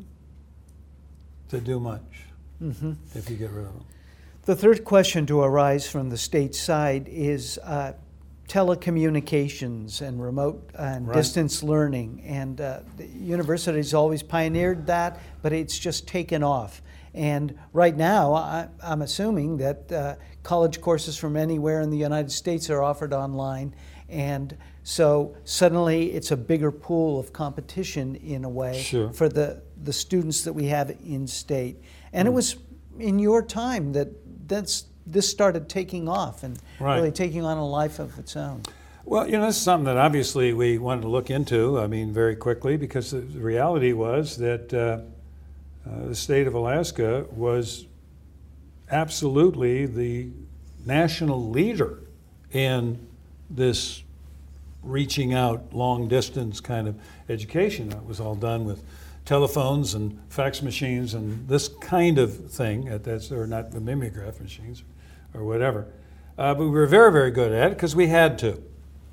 to do much mm-hmm. if you get rid of them. The third question to arise from the state side is uh, telecommunications and remote and right. distance learning. And uh, the university's always pioneered that, but it's just taken off. And right now, I, I'm assuming that uh, college courses from anywhere in the United States are offered online. And so suddenly it's a bigger pool of competition in a way sure. for the, the students that we have in state. And mm. it was in your time that that's, this started taking off and right. really taking on a life of its own. Well, you know, this is something that obviously we wanted to look into, I mean, very quickly, because the reality was that uh, uh, the state of Alaska was absolutely the national leader in this reaching out long distance kind of education. That was all done with telephones and fax machines and this kind of thing, that's, or not the mimeograph machines or whatever. Uh, but we were very, very good at it because we had to.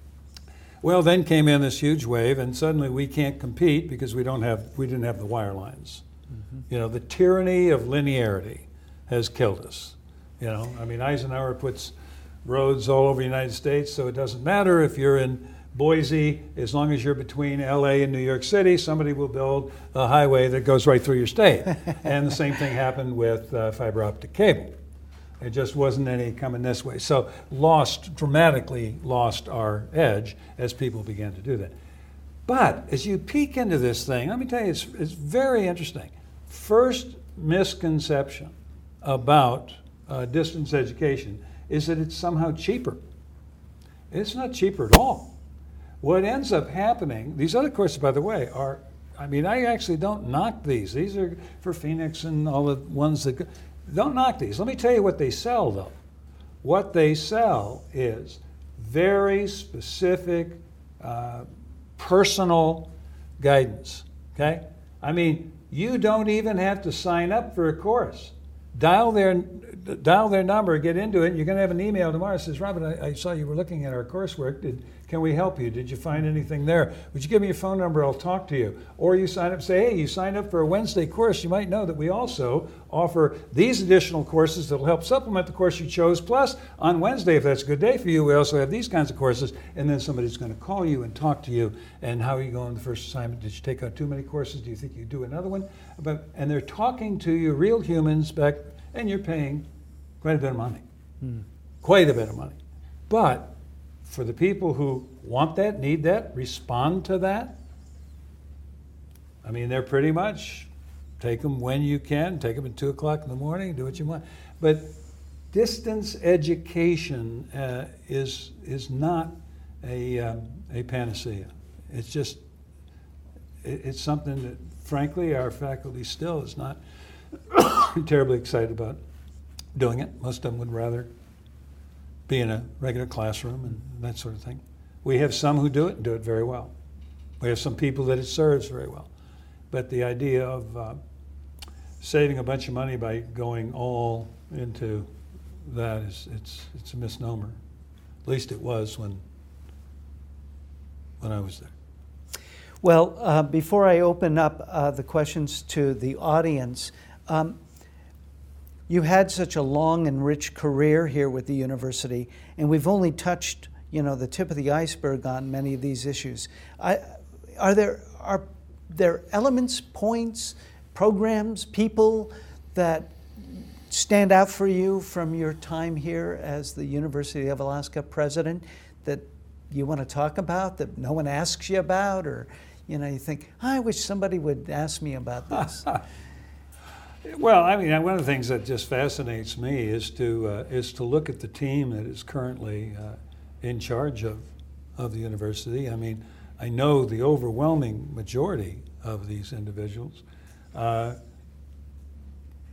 Well, then came in this huge wave, and suddenly we can't compete because we don't have, we didn't have the wire lines. Mm-hmm. You know, the tyranny of linearity has killed us. You know, I mean, Eisenhower puts roads all over the United States, so it doesn't matter if you're in Boise, as long as you're between L A and New York City, somebody will build a highway that goes right through your state. And the same thing happened with uh, fiber optic cable. It just wasn't any coming this way. So lost, dramatically lost our edge as people began to do that. But as you peek into this thing, let me tell you, it's, it's very interesting. First misconception about uh, distance education is that it's somehow cheaper. It's not cheaper at all. What ends up happening, these other courses, by the way, are, I mean, I actually don't knock these. These are for Phoenix and all the ones that go. Don't knock these. Let me tell you what they sell, though. What they sell is very specific, uh, personal guidance, okay? I mean, you don't even have to sign up for a course. Dial their, dial their number, get into it. You're going to have an email tomorrow that says, Robin, I, I saw you were looking at our coursework. Did, can we help you? Did you find anything there? Would you give me your phone number? I'll talk to you. Or you sign up, say, hey, you signed up for a Wednesday course. You might know that we also offer these additional courses that will help supplement the course you chose. Plus, on Wednesday, if that's a good day for you, we also have these kinds of courses. And then somebody's going to call you and talk to you. And how are you going the first assignment? Did you take out too many courses? Do you think you do another one? But, and they're talking to you, real humans back, and you're paying quite a bit of money. Hmm. Quite a bit of money. But for the people who want that, need that, respond to that, I mean, they're pretty much take them when you can, take them at two o'clock in the morning, do what you want. But distance education uh, is is not a um, a panacea. It's just it, it's something that, frankly, our faculty still is not terribly excited about doing it. Most of them would rather be in a regular classroom and that sort of thing. We have some who do it and do it very well. We have some people that it serves very well. But the idea of uh, saving a bunch of money by going all into that is it's it's a misnomer. At least it was when when I was there. Well, uh, before I open up uh, the questions to the audience, um, you had such a long and rich career here with the university, and we've only touched, you know, the tip of the iceberg on many of these issues. I, are there are there elements, points, programs, people that stand out for you from your time here as the University of Alaska president that you want to talk about, that no one asks you about, or you know, you think, I wish somebody would ask me about this? Well, I mean, one of the things that just fascinates me is to uh, is to look at the team that is currently uh, in charge of of the university. I mean, I know the overwhelming majority of these individuals. Uh,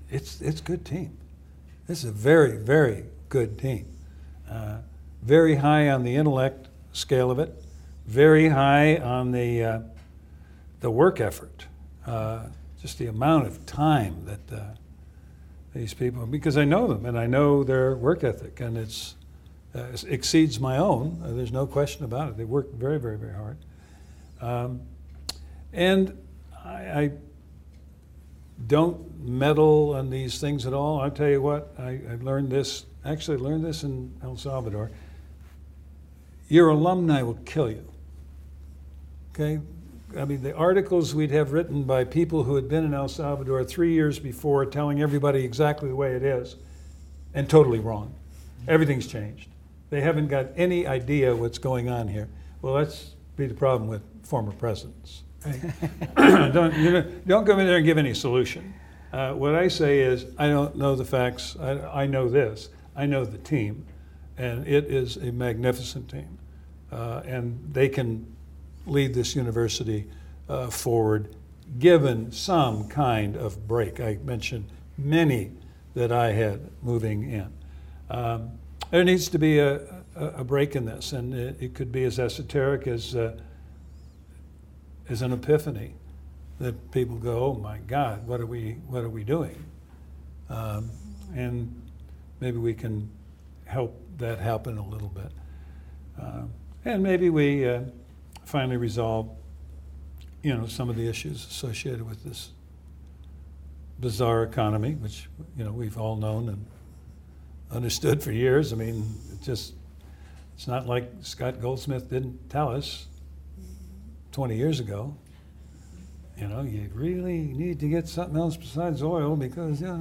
it's it's a good team. This is a very, very good team. Uh, very high on the intellect scale of it, very high on the uh, the work effort, uh, just the amount of time that uh, these people, because I know them and I know their work ethic, and it's uh, it exceeds my own. Uh, there's no question about it. They work very, very, very hard, um, and I, I don't meddle on these things at all. I'll tell you what, I, I learned this. Actually, I learned this in El Salvador. Your alumni will kill you. Okay? I mean, the articles we'd have written by people who had been in El Salvador three years before, telling everybody exactly the way it is, and totally wrong. Everything's changed. They haven't got any idea what's going on here. Well, that's be the problem with former presidents. Right? don't, you know, don't come in there and give any solution. Uh, what I say is, I don't know the facts. I, I know this. I know the team, and it is a magnificent team. Uh, and they can lead this university uh, forward, given some kind of break. I mentioned many that I had moving in. Um, there needs to be a, a, a break in this, and it, it could be as esoteric as uh, as an epiphany, that people go, "Oh my God, what are we what are we doing?" Um, and maybe we can help that happen a little bit, uh, and maybe we uh, finally resolve, you know, some of the issues associated with this bizarre economy, which, you know, we've all known and understood for years. I mean, it just, it's not like Scott Goldsmith didn't tell us twenty years ago, you know, you really need to get something else besides oil because, uh,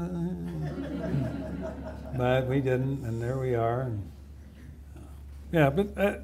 but we didn't, and there we are. And, uh, yeah, but uh,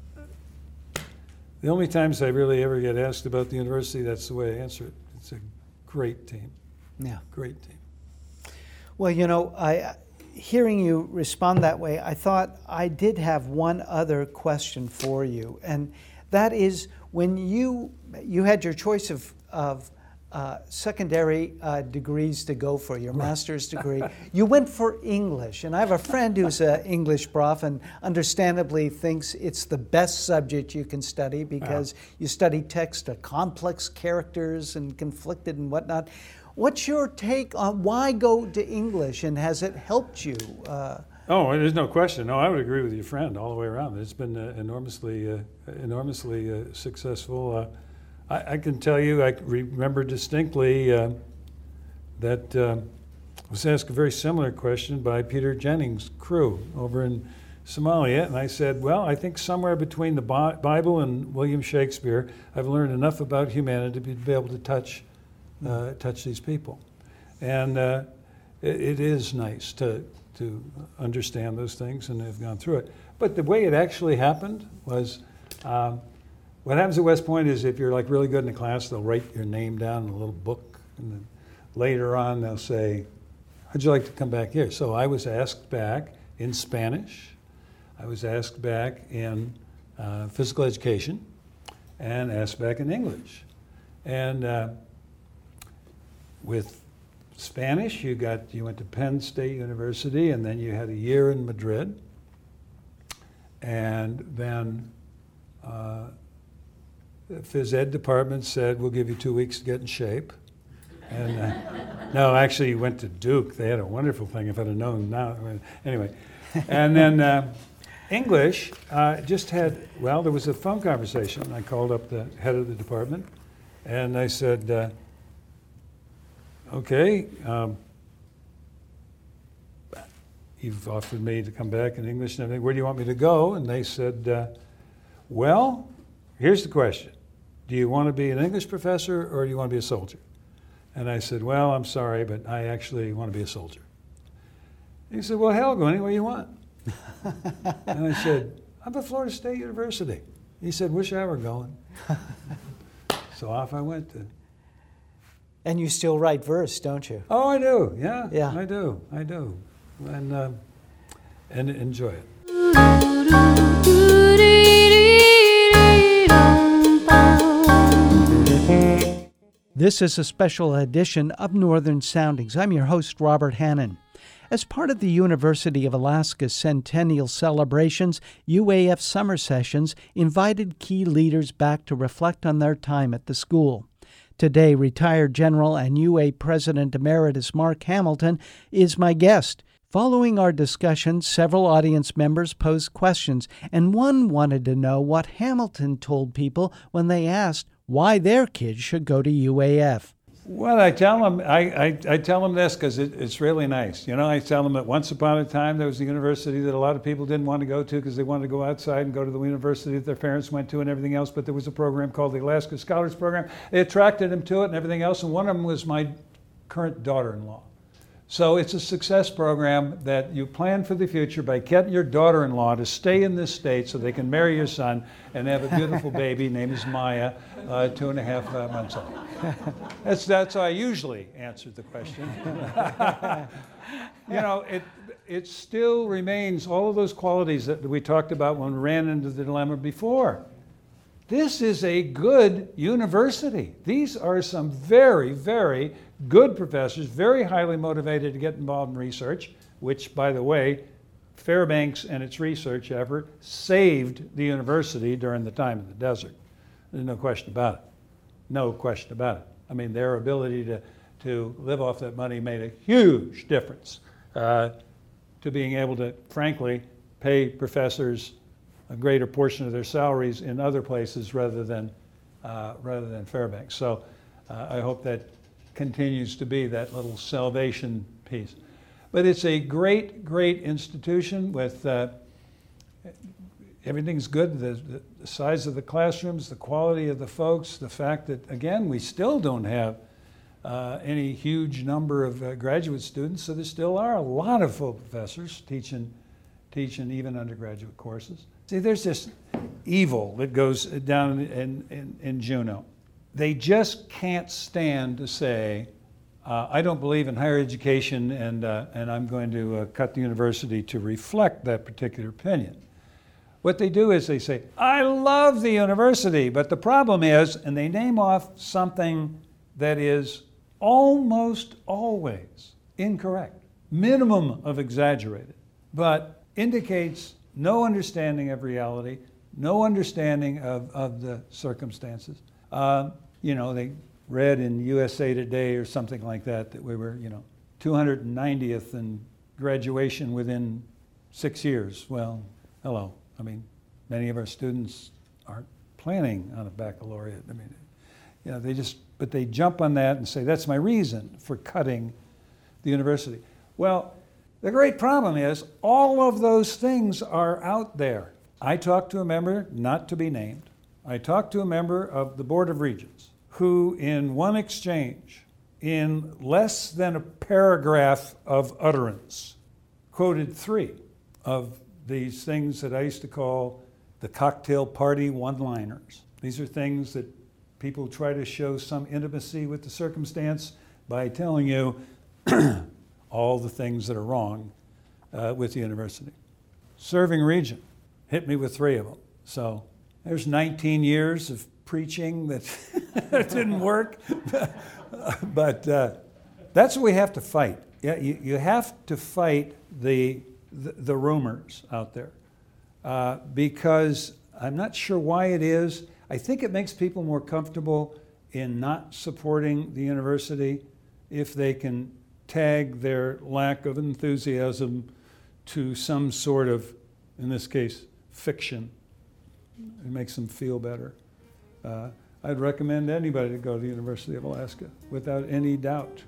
the only times I really ever get asked about the university, that's the way I answer it. It's a great team. Yeah. Great team. Well, you know, I, hearing you respond that way, I thought I did have one other question for you, and that is, when you you had your choice of of uh, secondary uh, degrees to go for, your master's degree, you went for English. And I have a friend who's an English prof and understandably thinks it's the best subject you can study because wow. you study text, uh, complex characters and conflicted and whatnot. What's your take on why go to English, and has it helped you? Uh, oh, there's no question. No, I would agree with your friend all the way around. It's been uh, enormously, uh, enormously uh, successful. Uh, I, I can tell you, I remember distinctly uh, that uh, I was asked a very similar question by Peter Jennings' crew over in Somalia, and I said, well, I think somewhere between the Bible and William Shakespeare, I've learned enough about humanity to be able to touch uh, touch these people. And uh, it, it is nice to, to understand those things and have gone through it. But the way it actually happened was, um, what happens at West Point is if you're like really good in a class, they'll write your name down in a little book, and then later on they'll say, how'd you like to come back here? So I was asked back in Spanish, I was asked back in uh, physical education, and asked back in English. And uh, with Spanish, you got you went to Penn State University, and then you had a year in Madrid, and then uh, the phys ed department said, we'll give you two weeks to get in shape. And uh, no, actually, you went to Duke. They had a wonderful thing. If I'd have known now, anyway. And then uh, English uh, just had, well, there was a phone conversation. I called up the head of the department, and I said, uh, okay, um, you've offered me to come back in English and everything. Where do you want me to go? And they said, uh, well, here's the question. Do you want to be an English professor or do you want to be a soldier? And I said, well, I'm sorry, but I actually want to be a soldier. And he said, well, hell, go anywhere you want. And I said, I'm at Florida State University. He said, wish I were going. So off I went to. And you still write verse, don't you? Oh, I do. Yeah, yeah. I do. I do. And, uh, and enjoy it. This is a special edition of Northern Soundings. I'm your host, Robert Hannon. As part of the University of Alaska's centennial celebrations, U A F Summer Sessions invited key leaders back to reflect on their time at the school. Today, retired General and U A President Emeritus Mark Hamilton is my guest. Following our discussion, several audience members posed questions, and one wanted to know what Hamilton told people when they asked why their kids should go to U A F. Well, I tell them, I, I, I tell them this because it, it's really nice. You know, I tell them that once upon a time there was a university that a lot of people didn't want to go to because they wanted to go outside and go to the university that their parents went to and everything else, but there was a program called the Alaska Scholars Program. They attracted them to it and everything else, and one of them was my current daughter-in-law. So it's a success program that you plan for the future by getting your daughter-in-law to stay in this state so they can marry your son and have a beautiful baby named is Maya, uh, two and a half uh, months old. That's that's how I usually answer the question. You know, it it still remains all of those qualities that we talked about when we ran into the dilemma before. This is a good university. These are some very, very good professors, very highly motivated to get involved in research, which, by the way, Fairbanks and its research effort saved the university during the time of the desert. There's no question about it. No question about it. I mean, their ability to, to live off that money made a huge difference uh, to being able to, frankly, pay professors a greater portion of their salaries in other places rather than uh, rather than Fairbanks. So uh, I hope that continues to be that little salvation piece. But it's a great, great institution with uh, everything's good. The, the size of the classrooms, the quality of the folks, the fact that, again, we still don't have uh, any huge number of uh, graduate students, so there still are a lot of full professors teaching, teaching even undergraduate courses. See, there's this evil that goes down in, in, in Juneau. They just can't stand to say, uh, I don't believe in higher education and, uh, and I'm going to uh, cut the university to reflect that particular opinion. What they do is they say, I love the university, but the problem is, and they name off something that is almost always incorrect, minimum of exaggerated, but indicates no understanding of reality, no understanding of, of the circumstances. Uh, you know, they read in U S A Today or something like that that we were, you know, two hundred ninetieth in graduation within six years. Well, hello. I mean, many of our students aren't planning on a baccalaureate. I mean, you know, they just, but they jump on that and say, that's my reason for cutting the university. Well, the great problem is all of those things are out there. I talked to a member, not to be named, I talked to a member of the Board of Regents who in one exchange, in less than a paragraph of utterance, quoted three of these things that I used to call the cocktail party one-liners. These are things that people try to show some intimacy with the circumstance by telling you all the things that are wrong uh, with the university. Serving Regent hit me with three of them. So there's nineteen years of preaching that didn't work. But uh, that's what we have to fight. Yeah, you, you have to fight the, the, the rumors out there uh, because I'm not sure why it is. I think it makes people more comfortable in not supporting the university if they can tag their lack of enthusiasm to some sort of, in this case, fiction. It makes them feel better. Uh, I'd recommend anybody to go to the University of Alaska without any doubt.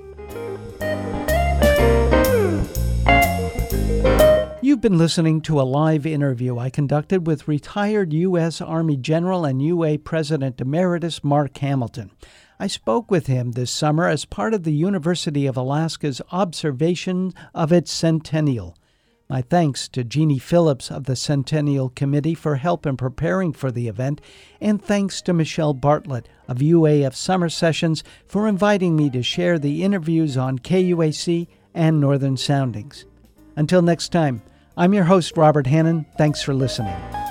You've been listening to a live interview I conducted with retired U S Army General and U A President Emeritus Mark Hamilton. I spoke with him this summer as part of the University of Alaska's observation of its centennial. My thanks to Jeannie Phillips of the Centennial Committee for help in preparing for the event, and thanks to Michelle Bartlett of U A F Summer Sessions for inviting me to share the interviews on K U A C and Northern Soundings. Until next time, I'm your host, Robert Hannon. Thanks for listening.